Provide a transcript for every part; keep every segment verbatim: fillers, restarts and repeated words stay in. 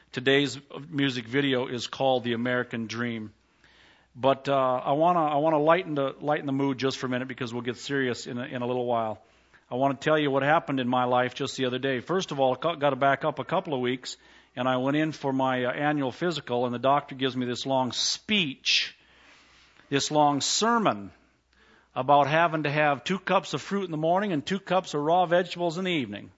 Today's music video is called The American Dream. But uh, I want to I want to lighten the lighten the mood just for a minute because we'll get serious in a, in a little while. I want to tell you what happened in my life just the other day. First of all, I got to back up a couple of weeks, and I went in for my uh, annual physical, and the doctor gives me this long speech, this long sermon about having to have two cups of fruit in the morning and two cups of raw vegetables in the evening.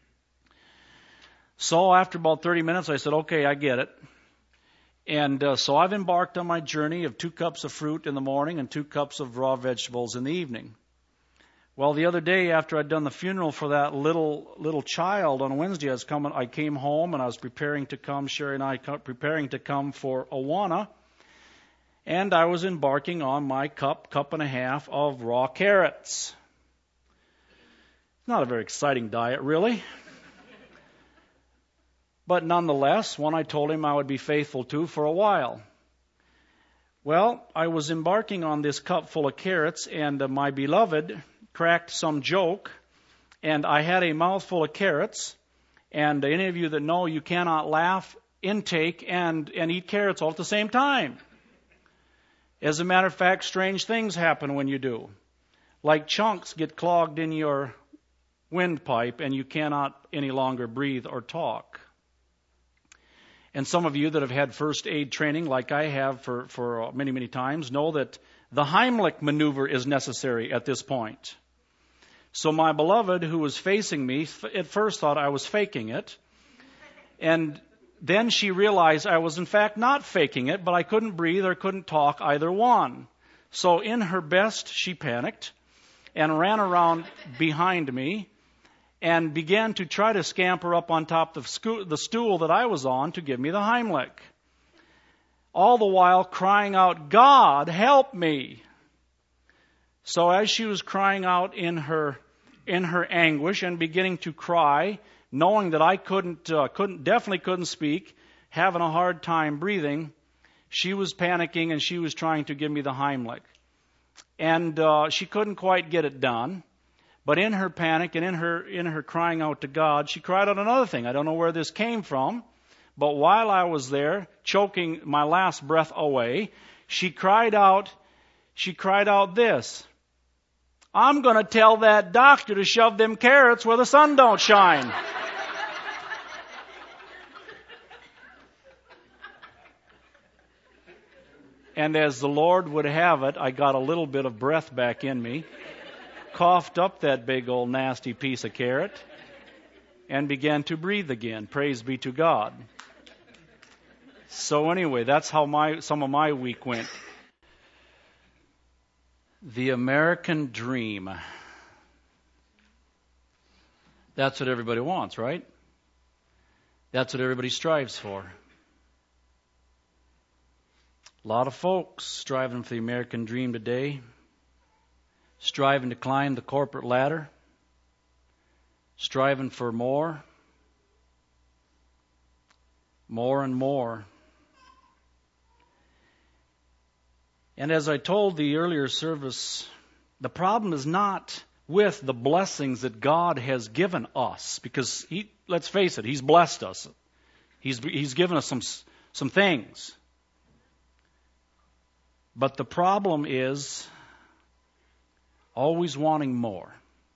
So after about thirty minutes, I said, okay, I get it. And uh, so I've embarked on my journey of two cups of fruit in the morning and two cups of raw vegetables in the evening. Well, the other day after I'd done the funeral for that little little child on Wednesday, I was coming. I came home and I was preparing to come. Sherry and I preparing to come for Awana, and I was embarking on my cup, cup and a half of raw carrots. Not a very exciting diet, really. But nonetheless, one I told him I would be faithful to for a while. Well, I was embarking on this cup full of carrots, and uh, my beloved cracked some joke, and I had a mouthful of carrots. And any of you that know, you cannot laugh, intake, and, and eat carrots all at the same time. As a matter of fact, strange things happen when you do. Like chunks get clogged in your windpipe, and you cannot any longer breathe or talk. And some of you that have had first aid training, like I have for, for many, many times, know that the Heimlich maneuver is necessary at this point. So my beloved, who was facing me, at first thought I was faking it. And then she realized I was in fact not faking it, but I couldn't breathe or couldn't talk either one. So in her best, she panicked and ran around behind me and began to try to scamper up on top of the stool that I was on to give me the Heimlich. All the while crying out, "God, help me!" So as she was crying out in her in her anguish and beginning to cry, knowing that I couldn't, uh, couldn't definitely couldn't speak, having a hard time breathing, she was panicking and she was trying to give me the Heimlich. And uh, she couldn't quite get it done. But in her panic and in her in her crying out to God, she cried out another thing. I don't know where this came from, but while I was there, choking my last breath away, she cried out, she cried out this: "I'm going to tell that doctor to shove them carrots where the sun don't shine." And as the Lord would have it, I got a little bit of breath back in me, coughed up that big old nasty piece of carrot, and began to breathe again. Praise be to God. So anyway, that's how my some of my week went. The American dream. That's what everybody wants, right? That's what everybody strives for. A lot of folks striving for the American dream today, striving to climb the corporate ladder, striving for more, more and more. And as I told the earlier service, the problem is not with the blessings that God has given us, because he, let's face it, He's blessed us. He's, he's given us some, some things. But the problem is always wanting more.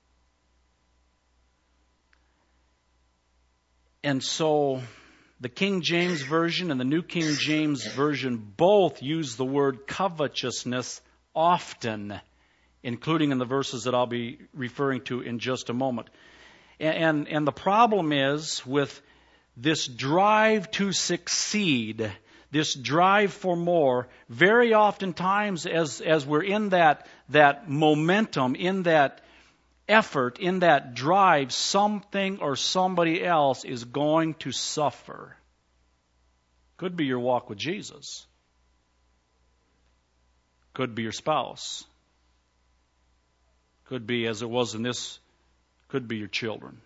And so the King James Version and the New King James Version both use the word covetousness often, including in the verses that I'll be referring to in just a moment. And, and, and the problem is with this drive to succeed, this drive for more, very oftentimes as, as we're in that, that momentum, in that effort, in that drive, something or somebody else is going to suffer. Could be your walk with Jesus. Could be your spouse. Could be, as it was in this, could be your children.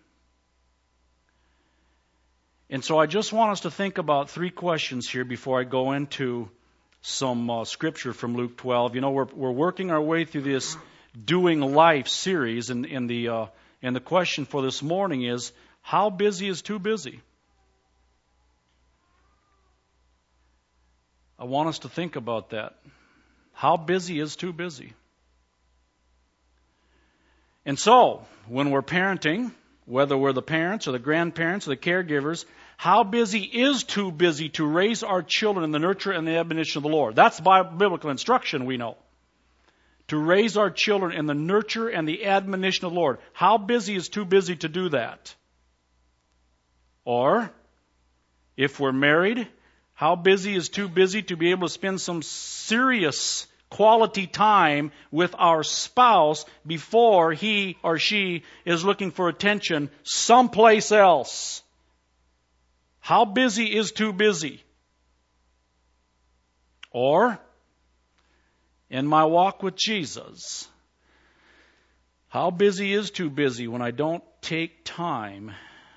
And so I just want us to think about three questions here before I go into some uh, scripture from Luke twelve. You know, we're we're working our way through this Doing Life series, and, and the uh, and the question for this morning is, how busy is too busy? I want us to think about that. How busy is too busy? And so, when we're parenting, whether we're the parents or the grandparents or the caregivers, how busy is too busy to raise our children in the nurture and the admonition of the Lord? That's biblical instruction, we know. To raise our children in the nurture and the admonition of the Lord. How busy is too busy to do that? Or, if we're married, how busy is too busy to be able to spend some serious quality time with our spouse before he or she is looking for attention someplace else? How busy is too busy? Or, in my walk with Jesus, how busy is too busy when I don't take time?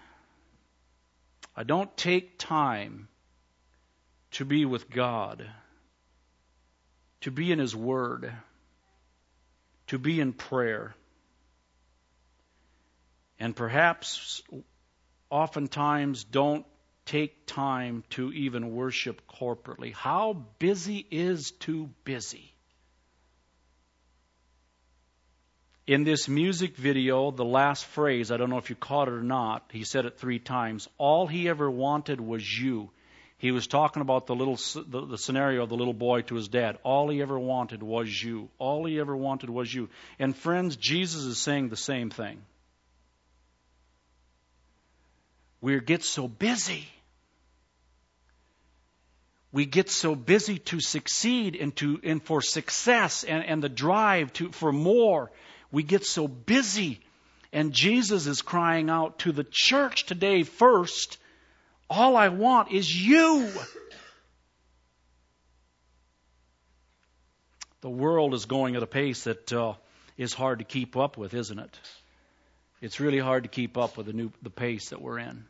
I don't take time to be with God, to be in His Word, to be in prayer. And perhaps oftentimes don't take time to even worship corporately. How busy is too busy? In this music video, the last phrase, I don't know if you caught it or not, he said it three times. All he ever wanted was you. He was talking about the little the, the scenario of the little boy to his dad. All he ever wanted was you. All he ever wanted was you. And friends, Jesus is saying the same thing. We get so busy. We get so busy to succeed and to and for success and, and the drive to for more. We get so busy. And Jesus is crying out to the church today first, all I want is you. The world is going at a pace that uh, is hard to keep up with, isn't it? It's really hard to keep up with the new the pace that we're in.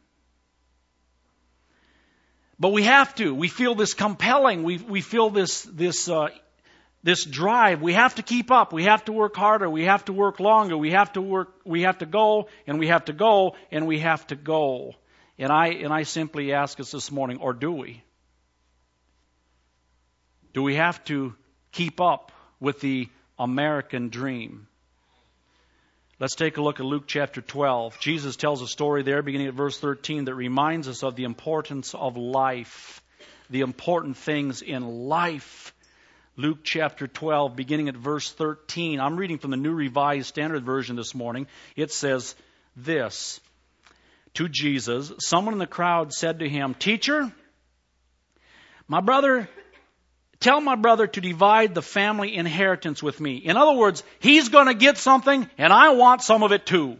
But we have to. We feel this compelling. We we feel this this uh, this drive. We have to keep up. We have to work harder. We have to work longer. We have to work. We have to go and we have to go and we have to go. And I and I simply ask us this morning, or do we? Do we have to keep up with the American dream? Let's take a look at Luke chapter twelve. Jesus tells a story there, beginning at verse thirteen, that reminds us of the importance of life, the important things in life. Luke chapter twelve, beginning at verse thirteen. I'm reading from the New Revised Standard Version this morning. It says this. To Jesus, someone in the crowd said to him, "Teacher, my brother, tell my brother to divide the family inheritance with me." In other words, he's going to get something and I want some of it too.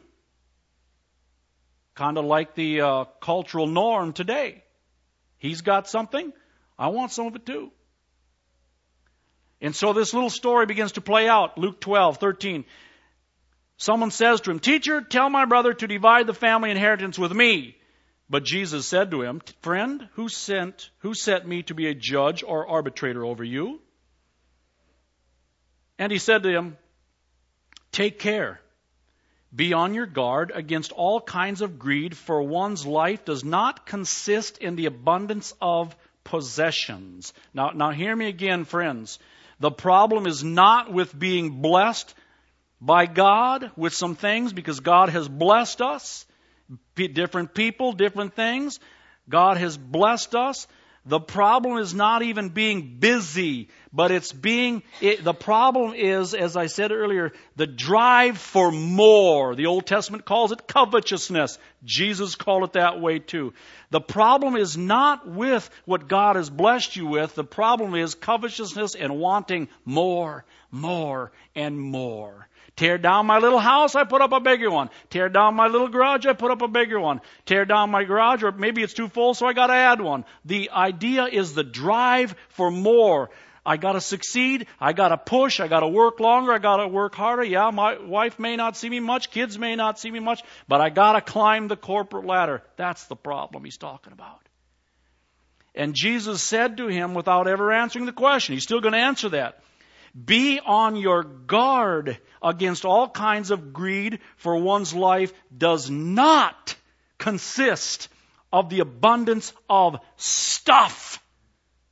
Kind of like the uh, cultural norm today. He's got something, I want some of it too. And so this little story begins to play out. Luke twelve, thirteen. Someone says to him, "Teacher, tell my brother to divide the family inheritance with me." But Jesus said to him, "Friend, who sent, who set me to be a judge or arbitrator over you?" And he said to him, "Take care. Be on your guard against all kinds of greed, for one's life does not consist in the abundance of possessions." Now, now hear me again, friends. The problem is not with being blessed by God with some things, because God has blessed us. P- different people, different things. God has blessed us. The problem is not even being busy, but it's being, it, the problem is, as I said earlier, the drive for more. The Old Testament calls it covetousness. Jesus called it that way too. The problem is not with what God has blessed you with. The problem is covetousness and wanting more, more, and more. Tear down my little house, I put up a bigger one. Tear down my little garage, I put up a bigger one. Tear down my garage, or maybe it's too full, so I got to add one. The idea is the drive for more. I got to succeed. I got to push. I got to work longer. I got to work harder. Yeah, my wife may not see me much. Kids may not see me much. But I got to climb the corporate ladder. That's the problem he's talking about. And Jesus said to him, without ever answering the question, he's still going to answer that, "Be on your guard against all kinds of greed, for one's life does not consist of the abundance of stuff."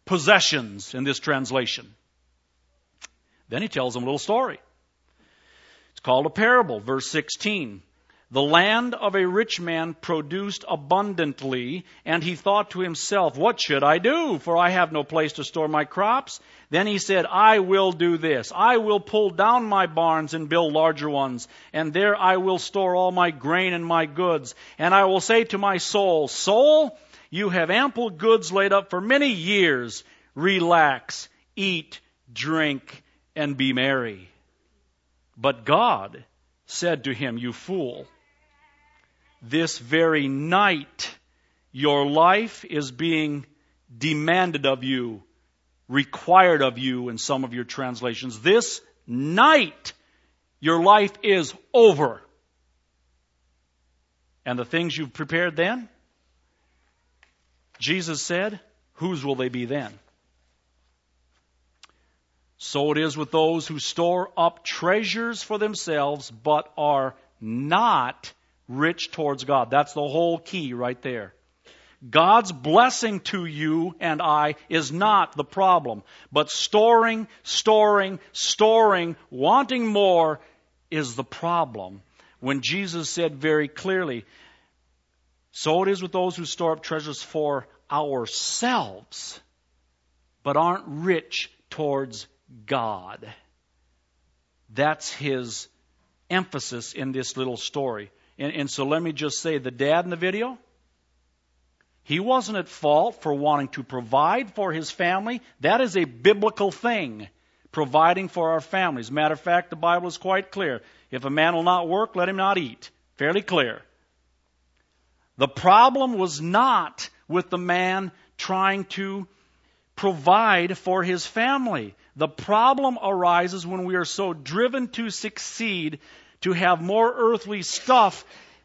possessions in this translation. Then he tells them a little story. It's called a parable, verse sixteen. The land of a rich man produced abundantly, and he thought to himself, what should I do? For I have no place to store my crops. Then he said, I will do this. I will pull down my barns and build larger ones, and there I will store all my grain and my goods. And I will say to my soul, soul, you have ample goods laid up for many years. Relax, eat, drink, and be merry. But God said to him, you fool, this very night your life is being demanded of you, required of you in some of your translations. This night your life is over. And the things you've prepared then, Jesus said, whose will they be then? So it is with those who store up treasures for themselves, but are not rich towards God. That's the whole key right there. God's blessing to you and I is not the problem. But storing, storing, storing, wanting more is the problem. When Jesus said very clearly, so it is with those who store up treasures for ourselves, but aren't rich towards God. That's his emphasis in this little story. And, and so let me just say, the dad in the video, he wasn't at fault for wanting to provide for his family. That is a biblical thing, providing for our families. Matter of fact, the Bible is quite clear. If a man will not work, let him not eat. Fairly clear. The problem was not with the man trying to provide for his family. The problem arises when we are so driven to succeed, to have more earthly stuff.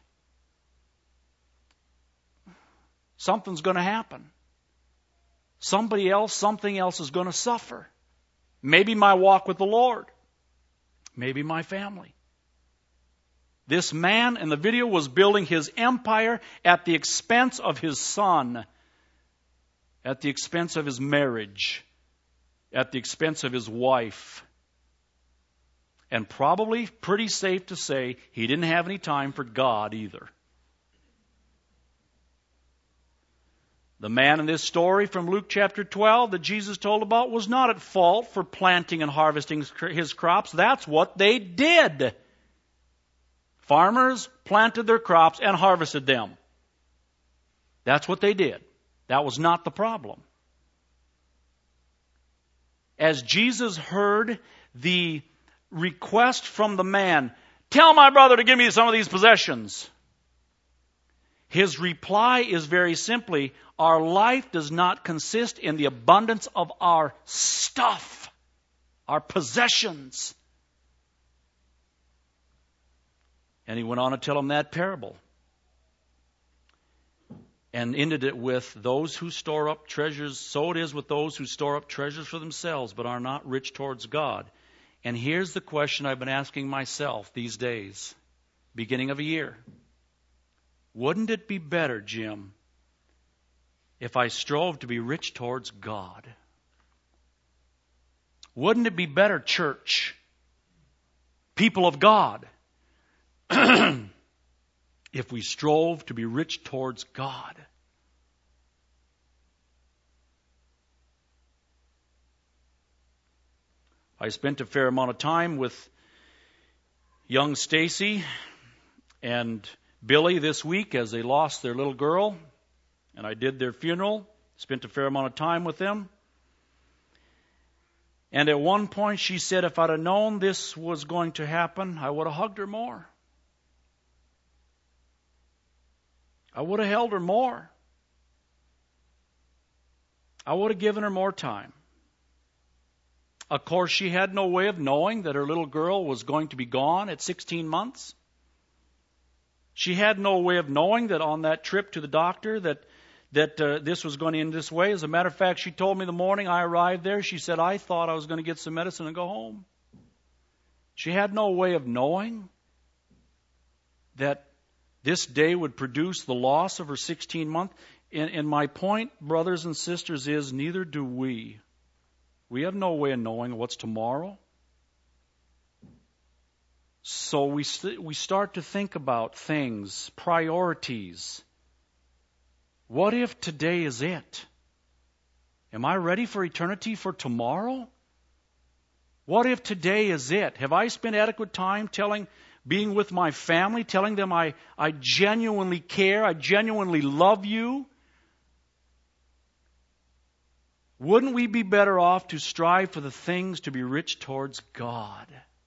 Something's going to happen. Somebody else, something else is going to suffer. Maybe my walk with the Lord. Maybe my family. This man in the video was building his empire at the expense of his son, at the expense of his marriage, at the expense of his wife. And probably pretty safe to say he didn't have any time for God either. The man in this story from Luke chapter twelve that Jesus told about was not at fault for planting and harvesting his crops. That's what they did. Farmers planted their crops and harvested them. That's what they did. That was not the problem. As Jesus heard the request from the man, tell my brother to give me some of these possessions, his reply is very simply, our life does not consist in the abundance of our stuff, our possessions. And he went on to tell him that parable. And ended it with, those who store up treasures, so it is with those who store up treasures for themselves, but are not rich towards God. And here's the question I've been asking myself these days, beginning of a year. Wouldn't it be better, Jim, if I strove to be rich towards God? Wouldn't it be better, church, people of God, if we strove to be rich towards God? I spent a fair amount of time with young Stacy and Billy this week as they lost their little girl, and I did their funeral. Spent a fair amount of time with them. And at one point she said, if I'd have known this was going to happen, I would have hugged her more. I would have held her more. I would have given her more time. Of course, she had no way of knowing that her little girl was going to be gone at sixteen months. She had no way of knowing that on that trip to the doctor that that uh, this was going to end this way. As a matter of fact, she told me the morning I arrived there, she said, I thought I was going to get some medicine and go home. She had no way of knowing that this day would produce the loss of her sixteen month. And, and my point, brothers and sisters, is neither do we. We have no way of knowing what's tomorrow. So we st- we start to think about things, priorities. What if today is it? Am I ready for eternity for tomorrow? What if today is it? Have I spent adequate time telling, being with my family, telling them I, I genuinely care, I genuinely love you? Wouldn't we be better off to strive for the things to be rich towards God?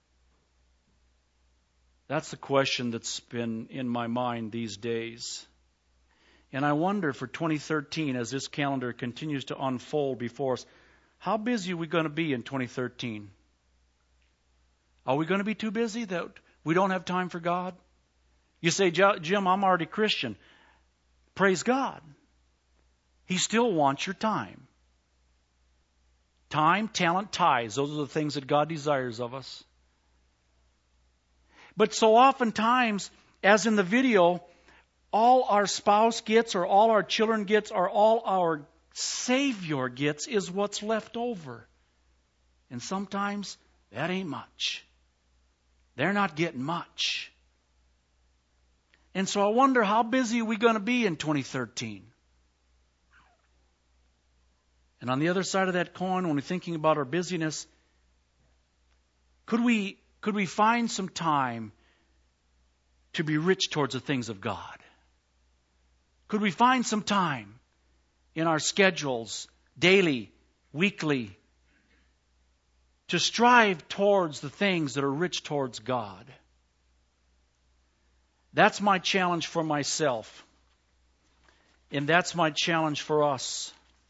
That's the question that's been in my mind these days. And I wonder for twenty thirteen, as this calendar continues to unfold before us, how busy are we going to be in twenty thirteen? Are we going to be too busy that we don't have time for God? You say, Jim, I'm already Christian. Praise God. He still wants your time. Time, talent, tithes. Those are the things that God desires of us. But so oftentimes, as in the video, all our spouse gets or all our children gets or all our Savior gets is what's left over. And sometimes that ain't much. They're not getting much. And so I wonder, how busy are we going to be in twenty thirteen? And on the other side of that coin, when we're thinking about our busyness, could we could we find some time to be rich towards the things of God? Could we find some time in our schedules, daily, weekly, to strive towards the things that are rich towards God? That's my challenge for myself. And that's my challenge for us.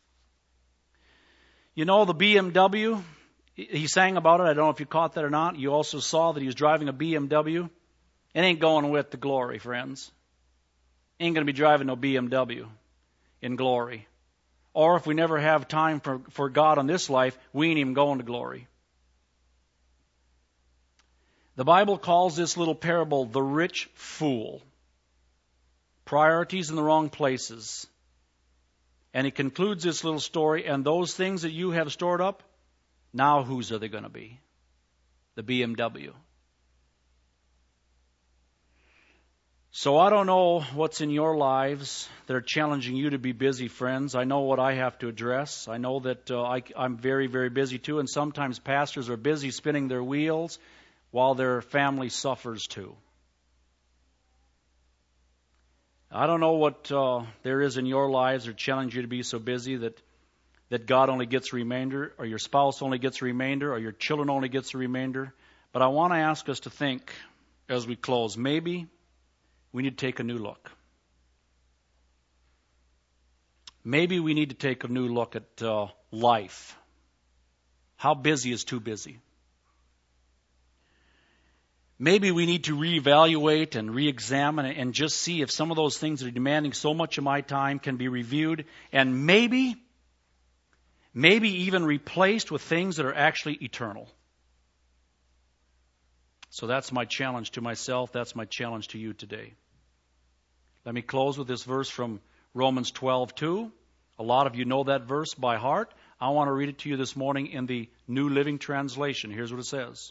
You know, the B M W, he sang about it. I don't know if you caught that or not. You also saw that he was driving a B M W. It ain't going with the glory, friends. Ain't going to be driving no B M W in glory. Or if we never have time for, for God in this life, we ain't even going to glory. The Bible calls this little parable the rich fool. Priorities in the wrong places. And he concludes this little story, and those things that you have stored up, now whose are they going to be? The B M W. So I don't know what's in your lives that are challenging you to be busy, friends. I know what I have to address. I know that uh, I, I'm very, very busy too, and sometimes pastors are busy spinning their wheels while their family suffers too. I don't know what uh, there is in your lives that challenge you to be so busy that that God only gets a remainder, or your spouse only gets a remainder, or your children only gets a remainder. But I want to ask us to think as we close, maybe we need to take a new look. Maybe we need to take a new look at uh, life. How busy is too busy? Maybe we need to reevaluate and reexamine and just see if some of those things that are demanding so much of my time can be reviewed and maybe, maybe even replaced with things that are actually eternal. So that's my challenge to myself. That's my challenge to you today. Let me close with this verse from Romans twelve two. A lot of you know that verse by heart. I want to read it to you this morning in the New Living Translation. Here's what it says.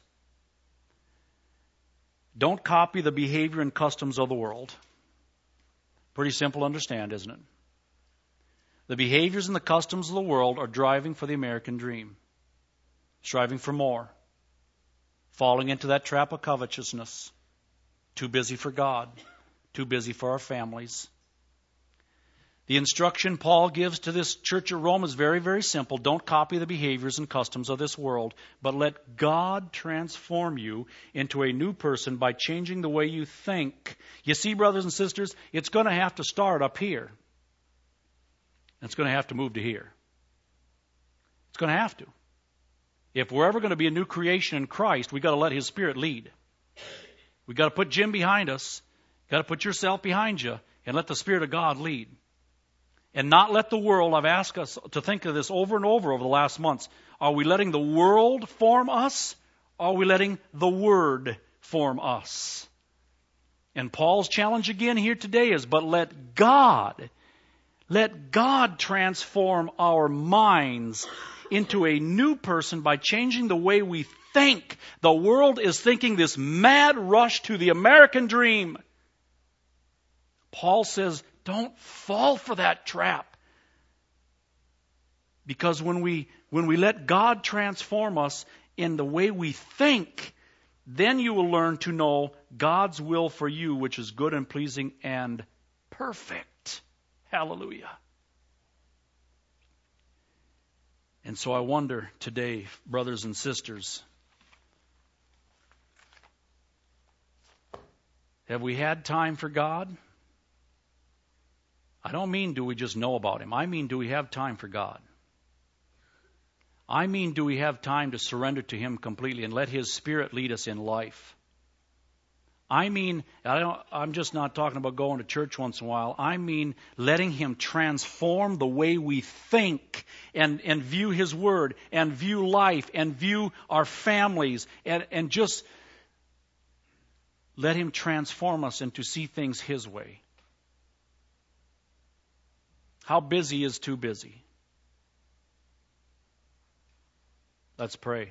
Don't copy the behavior and customs of the world. Pretty simple to understand, isn't it? The behaviors and the customs of the world are driving for the American dream. Striving for more. Falling into that trap of covetousness. Too busy for God. Too busy for our families. The instruction Paul gives to this church at Rome is very, very simple. Don't copy the behaviors and customs of this world, but let God transform you into a new person by changing the way you think. You see, brothers and sisters, it's going to have to start up here. It's going to have to move to here. It's going to have to. If we're ever going to be a new creation in Christ, we've got to let His Spirit lead. We've got to put Jim behind us. Got to put yourself behind you and let the Spirit of God lead. And not let the world, I've asked us to think of this over and over over the last months. Are we letting the world form us? Or are we letting the Word form us? And Paul's challenge again here today is, but let God, Let God transform our minds into a new person by changing the way we think. The world is thinking this mad rush to the American dream. Paul says, don't fall for that trap. Because when we when we let God transform us in the way we think, then you will learn to know God's will for you, which is good and pleasing and perfect. Hallelujah. And so I wonder today, brothers and sisters, have we had time for God? I don't mean do we just know about Him. I mean do we have time for God? I mean do we have time to surrender to Him completely and let His Spirit lead us in life? I mean, I don't, I'm just not talking about going to church once in a while. I mean letting Him transform the way we think and, and view His Word and view life and view our families and, and just let Him transform us and to see things His way. How busy is too busy? Let's pray.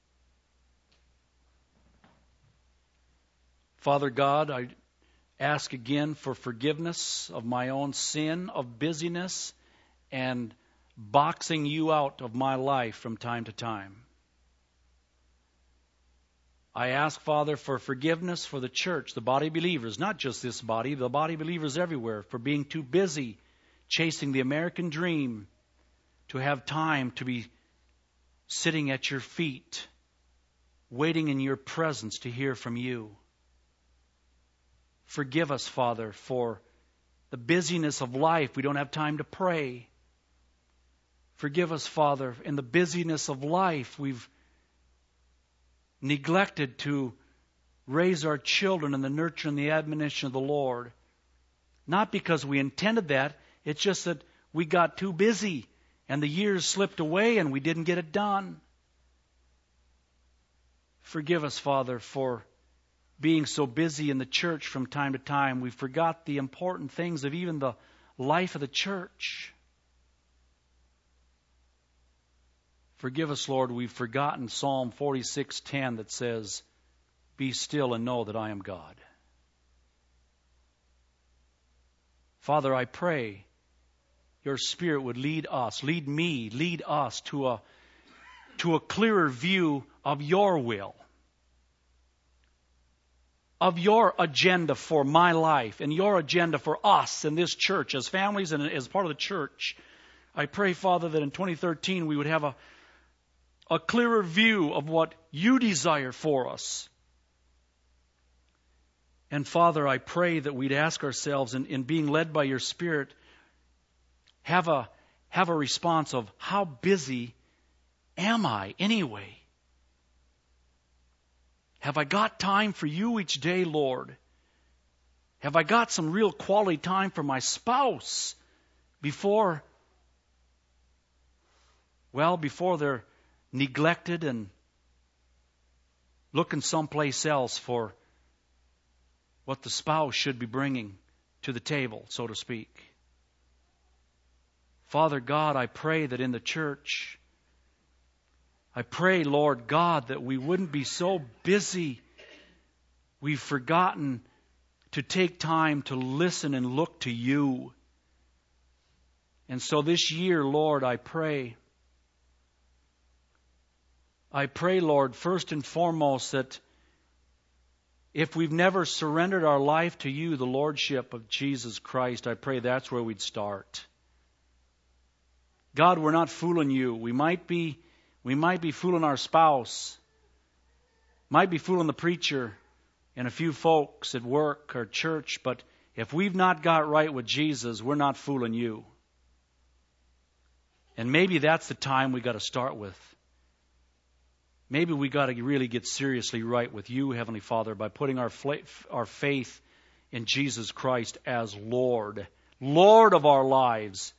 Father God, I ask again for forgiveness of my own sin, of busyness, and boxing you out of my life from time to time. I ask, Father, for forgiveness for the church, the body of believers, not just this body, the body of believers everywhere, for being too busy chasing the American dream to have time to be sitting at your feet, waiting in your presence to hear from you. Forgive us, Father, for the busyness of life. We don't have time to pray. Forgive us, Father, in the busyness of life. We've neglected to raise our children in the nurture and the admonition of the Lord. Not because we intended that. It's just that we got too busy and the years slipped away and we didn't get it done. Forgive us, Father, for being so busy in the church from time to time. We forgot the important things of even the life of the church. Forgive us, Lord, we've forgotten Psalm forty-six ten that says, "Be still and know that I am God." Father, I pray your Spirit would lead us, lead me, lead us to a, to a clearer view of your will, of your agenda for my life and your agenda for us in this church as families and as part of the church. I pray, Father, that in twenty thirteen we would have a, a clearer view of what you desire for us. And Father, I pray that we'd ask ourselves in, in being led by your Spirit, have a, have a response of how busy am I anyway? Have I got time for you each day, Lord? Have I got some real quality time for my spouse before, well, before they're neglected and looking someplace else for what the spouse should be bringing to the table, so to speak? Father God, I pray that in the church, I pray, Lord God, that we wouldn't be so busy we've forgotten to take time to listen and look to you. And so this year, Lord, I pray, I pray, Lord, first and foremost, that if we've never surrendered our life to you, the Lordship of Jesus Christ, I pray that's where we'd start. God, we're not fooling you. We might be We might be fooling our spouse, might be fooling the preacher and a few folks at work or church, but if we've not got right with Jesus, we're not fooling you. And maybe that's the time we got to start with. Maybe we got to really get seriously right with you, Heavenly Father, by putting our our faith in Jesus Christ as Lord, Lord of our lives.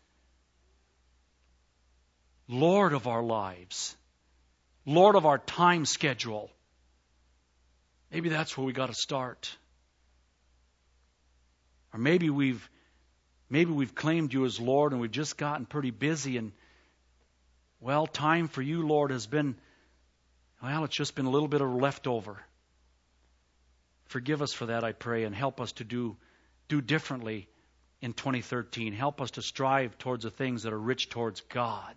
Lord of our lives, Lord of our time schedule. Maybe that's where we got to start. Or maybe we've maybe we've claimed you as Lord and we've just gotten pretty busy, and, well, time for you, Lord, has been, well, it's just been a little bit of leftover. Forgive us for that, I pray, and help us to do do differently in twenty thirteen. Help us to strive towards the things that are rich towards God.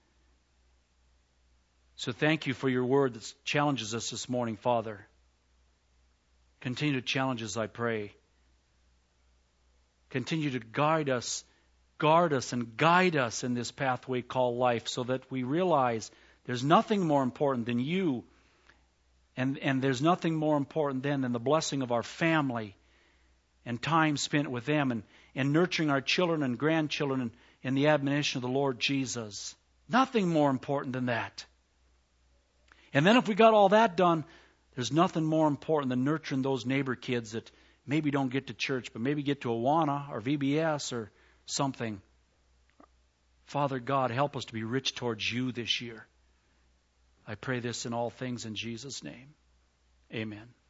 So thank you for your word that challenges us this morning, Father. Continue to challenge us, I pray. Continue to guide us, guard us, and guide us in this pathway called life, so that we realize there's nothing more important than you. And, and there's nothing more important then than the blessing of our family and time spent with them, and, and nurturing our children and grandchildren in, in the admonition of the Lord Jesus. Nothing more important than that. And then if we got all that done, there's nothing more important than nurturing those neighbor kids that maybe don't get to church, but maybe get to Awana or V B S or something. Father God, help us to be rich towards you this year. I pray this in all things in Jesus' name. Amen.